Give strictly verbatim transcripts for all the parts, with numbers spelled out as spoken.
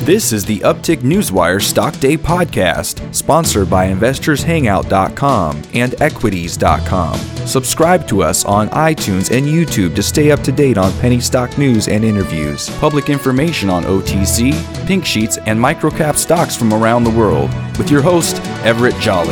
This is the Uptick Newswire Stock Day podcast, sponsored by Investors Hangout dot com and Equities dot com. Subscribe to us on iTunes and YouTube to stay up to date on penny stock news and interviews, public information on O T C, pink sheets, and microcap stocks from around the world, with your host, Everett Jolly.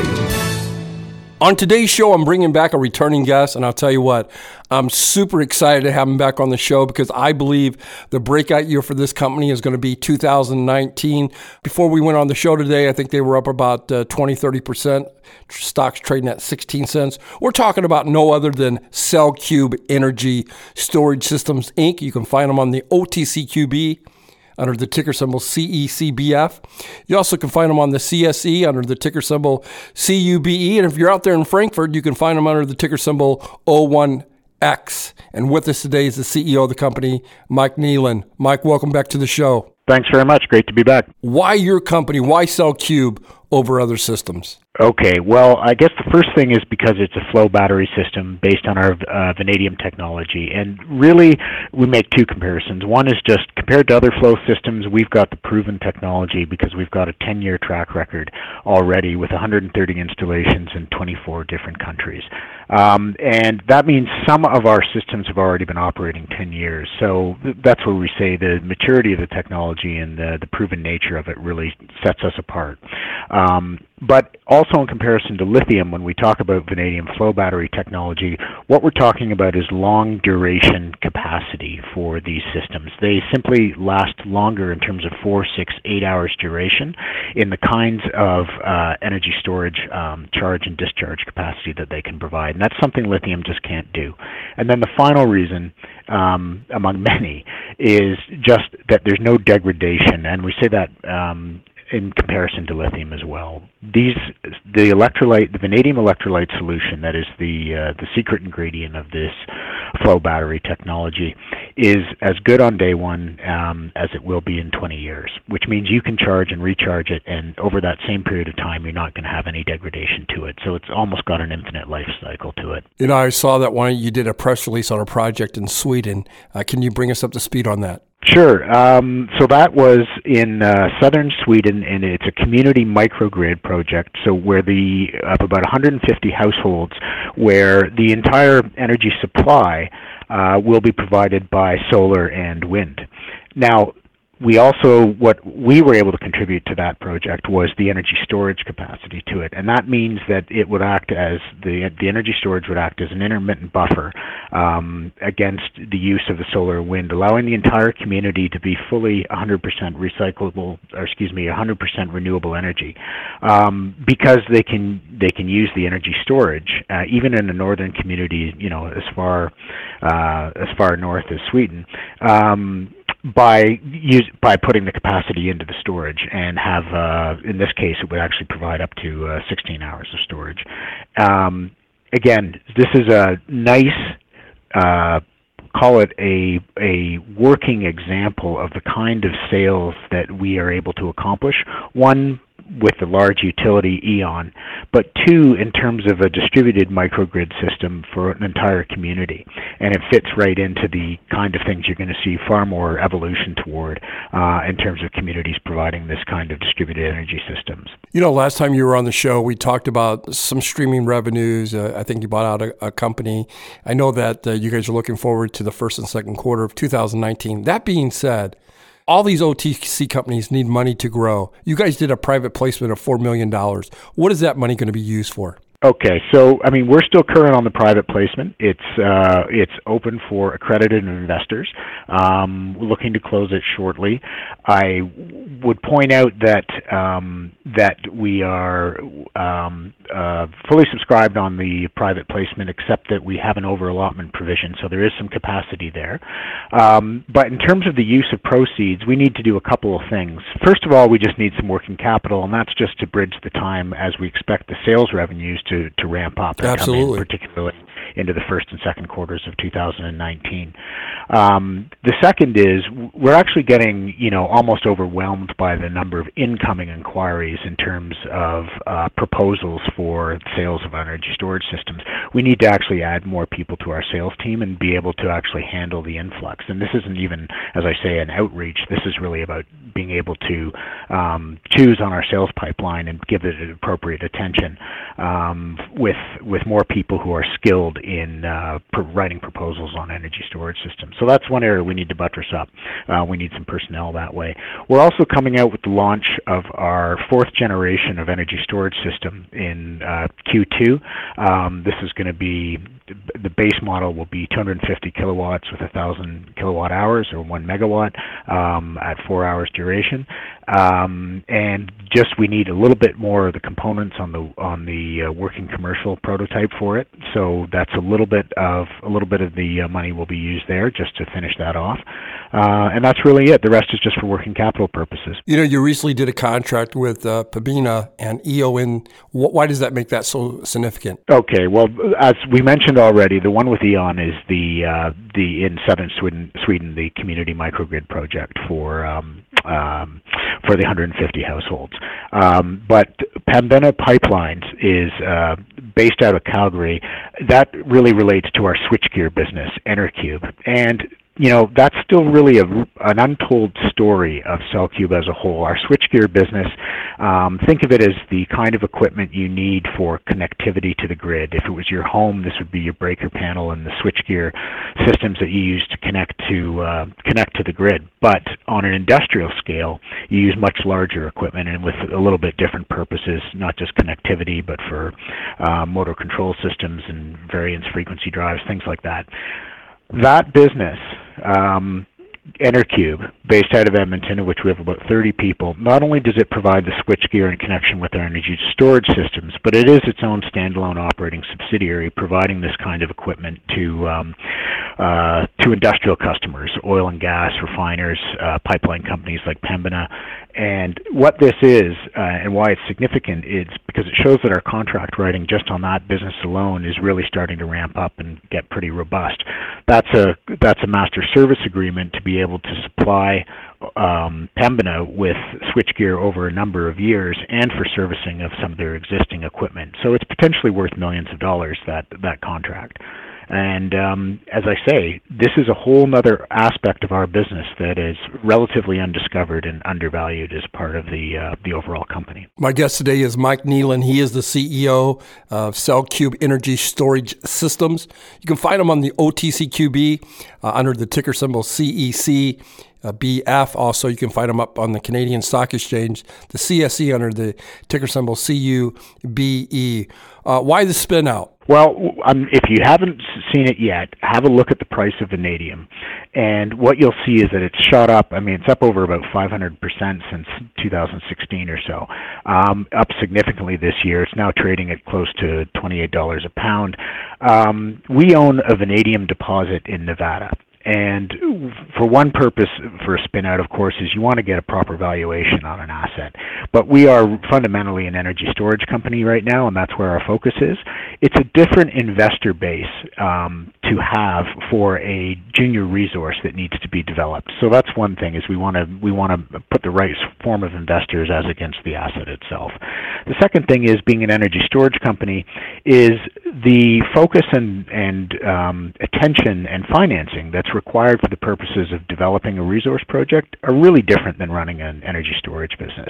On today's show, I'm bringing back a returning guest, and I'll tell you what, I'm super excited to have him back on the show because I believe the breakout year for this company is going to be two thousand nineteen. Before we went on the show today, I think they were up about uh, twenty, thirty percent. Stocks trading at sixteen cents. We're talking about no other than CellCube Energy Storage Systems, Incorporated. You can find them on the O T C Q B under the ticker symbol C E C B F. You also can find them on the C S E under the ticker symbol C U B E. And if you're out there in Frankfurt, you can find them under the ticker symbol O one X. And with us today is the C E O of the company, Mike Nealon. Mike, welcome back to the show. Thanks very much. Great to be back. Why your company? Why CellCube over other systems? Okay, well, I guess the first thing is because it's a flow battery system based on our uh, vanadium technology. And really, we make two comparisons. One is just compared to other flow systems, we've got the proven technology because we've got a ten-year track record already with one hundred thirty installations in twenty-four different countries. Um, and that means some of our systems have already been operating ten years. So th- that's where we say the maturity of the technology and the, the proven nature of it really sets us apart. Um, but also in comparison to lithium, when we talk about vanadium flow battery technology, what we're talking about is long duration capacity for these systems. They simply last longer in terms of four, six, eight hours duration in the kinds of uh, energy storage, um, charge and discharge capacity that they can provide. And that's something lithium just can't do. And then the final reason, um, among many, is just that there's no degradation. And we say that um, in comparison to lithium as well. These, the electrolyte, the vanadium electrolyte solution, that is the uh, the secret ingredient of this flow battery technology, is as good on day one um, as it will be in twenty years, which means you can charge and recharge it, and over that same period of time, you're not going to have any degradation to it. So it's almost got an infinite life cycle to it. You know, I saw that one, you did a press release on a project in Sweden. Uh, can you bring us up to speed on that? Sure. Um, so that was in uh, southern Sweden, and it's a community microgrid project. So where the of about one hundred fifty households, where the entire energy supply uh, will be provided by solar and wind. Now, we also, what we were able to contribute to that project was the energy storage capacity to it. And that means that it would act as, the the energy storage would act as an intermittent buffer um, against the use of the solar and wind, allowing the entire community to be fully one hundred percent recyclable, or excuse me, one hundred percent renewable energy. Um, because they can they can use the energy storage, uh, even in a northern community, you know, as far, uh, as far north as Sweden, um, by use, by putting the capacity into the storage, and have, uh, in this case, it would actually provide up to uh, sixteen hours of storage. Um, again, this is a nice, uh, call it a a working example of the kind of sales that we are able to accomplish. One, with the large utility E.ON, but two, in terms of a distributed microgrid system for an entire community. And it fits right into the kind of things you're going to see far more evolution toward uh, in terms of communities providing this kind of distributed energy systems. You know, last time you were on the show, we talked about some streaming revenues. Uh, I think you bought out a, a company. I know that uh, you guys are looking forward to the first and second quarter of two thousand nineteen. That being said, all these O T C companies need money to grow. You guys did a private placement of four million dollars. What is that money going to be used for? Okay, so I mean, we're still current on the private placement. It's uh, it's open for accredited investors. Um, we're looking to close it shortly. I would point out that um, that we are um, uh, fully subscribed on the private placement, except that we have an over-allotment provision, so there is some capacity there. Um, but in terms of the use of proceeds, we need to do a couple of things. First of all, we just need some working capital, and that's just to bridge the time as we expect the sales revenues to, to ramp up and Absolutely. come in, particularly into the first and second quarters of two thousand nineteen. Um, the second is we're actually getting, you know, almost overwhelmed by the number of incoming inquiries in terms of uh, proposals for sales of energy storage systems. We need to actually add more people to our sales team and be able to actually handle the influx. And this isn't even, as I say, an outreach. This is really about being able to um, choose on our sales pipeline and give it appropriate attention um, with with more people who are skilled in uh, writing proposals on energy storage systems. So that's one area we need to buttress up. Uh, we need some personnel that way. We're also coming out with the launch of our fourth generation of energy storage system in uh, Q two. Um, this is going to be, the base model will be two hundred fifty kilowatts with one thousand kilowatt hours or one megawatt um, at four hours duration. Um, and just we need a little bit more of the components on the on the uh, working commercial prototype for it. So that's a little bit of a little bit of the uh, money will be used there just to finish that off. Uh, and that's really it. The rest is just for working capital purposes. You know, you recently did a contract with uh, Pembina and E O N. Why does that make that so significant? Okay, well, as we mentioned already, the one with E O N is the uh, the in southern Sweden, Sweden, the community microgrid project for um, um, for the one hundred fifty households. Um, but Pembina Pipelines is uh, based out of Calgary. That really relates to our switchgear business, Enercube, and you know, that's still really a, an untold story of CellCube as a whole. Our switchgear business, um, think of it as the kind of equipment you need for connectivity to the grid. If it was your home, this would be your breaker panel and the switchgear systems that you use to connect to uh, connect to the grid. But on an industrial scale, you use much larger equipment and with a little bit different purposes, not just connectivity, but for uh, motor control systems and variance frequency drives, things like that. That business, um, Enercube, based out of Edmonton, in which we have about thirty people, not only does it provide the switchgear in connection with our energy storage systems, but it is its own standalone operating subsidiary, providing this kind of equipment to um, uh, to industrial customers, oil and gas refiners, uh, pipeline companies like Pembina. And what this is, uh, and why it's significant, is because it shows that our contract writing just on that business alone is really starting to ramp up and get pretty robust. That's a that's a master service agreement to be able to supply um, Pembina with switchgear over a number of years and for servicing of some of their existing equipment. So it's potentially worth millions of dollars, that that contract. And um, as I say, this is a whole other aspect of our business that is relatively undiscovered and undervalued as part of the uh, the overall company. My guest today is Mike Nealon. He is the C E O of CellCube Energy Storage Systems. You can find him on the O T C Q B uh, under the ticker symbol C E C. Uh, B F. Also, you can find them up on the Canadian Stock Exchange, the C S E under the ticker symbol C U B E. Uh, why the spin out? Well, um, if you haven't seen it yet, have a look at the price of vanadium. And what you'll see is that it's shot up. I mean, it's up over about five hundred percent since two thousand sixteen or so, um, up significantly this year. It's now trading at close to twenty-eight dollars a pound. Um, we own a vanadium deposit in Nevada. And for one purpose for a spin-out, of course, is you want to get a proper valuation on an asset. But we are fundamentally an energy storage company right now, and that's where our focus is. It's a different investor base um, to have for a junior resource that needs to be developed. So that's one thing, is we want to we want to put the right form of investors as against the asset itself. The second thing is, being an energy storage company, is the focus and, and um, attention and financing that's required for the purposes of developing a resource project are really different than running an energy storage business.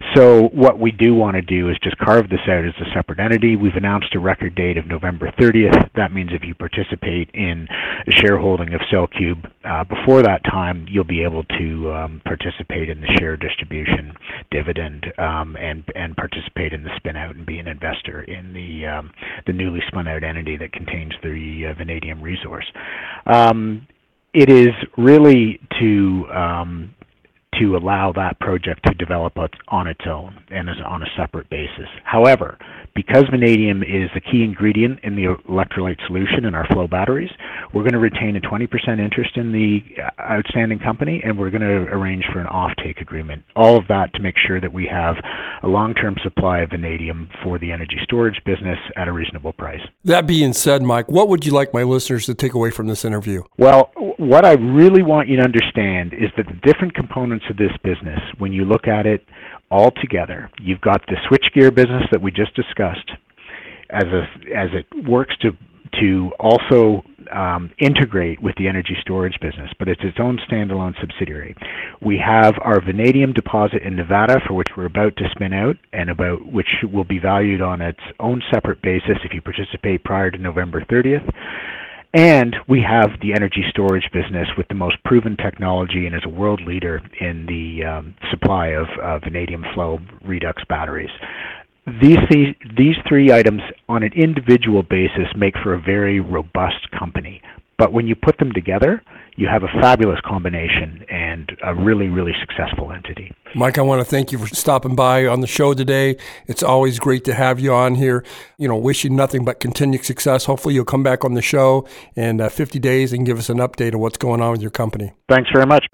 So what we do want to do is just carve this out as a separate entity. We've announced a record date of November thirtieth. That means if you participate in a shareholding of CellCube uh, before that time, you'll be able to um, participate in the share distribution, dividend, um, and and participate in the spin out and be an investor in the um, the newly spun out entity that contains the uh, vanadium resource. Um, It is really to um, to allow that project to develop on its own and is on a separate basis. However, because vanadium is the key ingredient in the electrolyte solution in our flow batteries, we're going to retain a twenty percent interest in the outstanding company, and we're going to arrange for an offtake agreement. All of that to make sure that we have a long-term supply of vanadium for the energy storage business at a reasonable price. That being said, Mike, what would you like my listeners to take away from this interview? Well, what I really want you to understand is that the different components of this business, when you look at it all together, you've got the switchgear business that we just discussed as a, as it works to to also um, integrate with the energy storage business, but it's its own standalone subsidiary. We have our vanadium deposit in Nevada, for which we're about to spin out, and about which will be valued on its own separate basis if you participate prior to November thirtieth. And we have the energy storage business with the most proven technology and is a world leader in the um, supply of uh, vanadium flow redox batteries. These, these these three items on an individual basis make for a very robust company. But when you put them together, you have a fabulous combination and a really, really successful entity. Mike, I want to thank you for stopping by on the show today. It's always great to have you on here. You know, wish you nothing but continued success. Hopefully you'll come back on the show in uh, fifty days and give us an update of what's going on with your company. Thanks very much.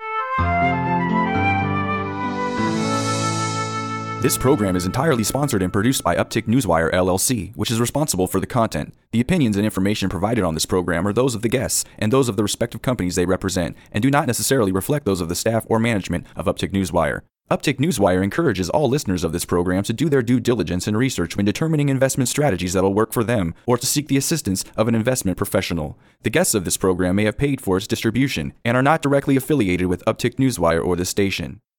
This program is entirely sponsored and produced by Uptick Newswire, L L C, which is responsible for the content. The opinions and information provided on this program are those of the guests and those of the respective companies they represent, and do not necessarily reflect those of the staff or management of Uptick Newswire. Uptick Newswire encourages all listeners of this program to do their due diligence and research when determining investment strategies that will work for them, or to seek the assistance of an investment professional. The guests of this program may have paid for its distribution and are not directly affiliated with Uptick Newswire or this station.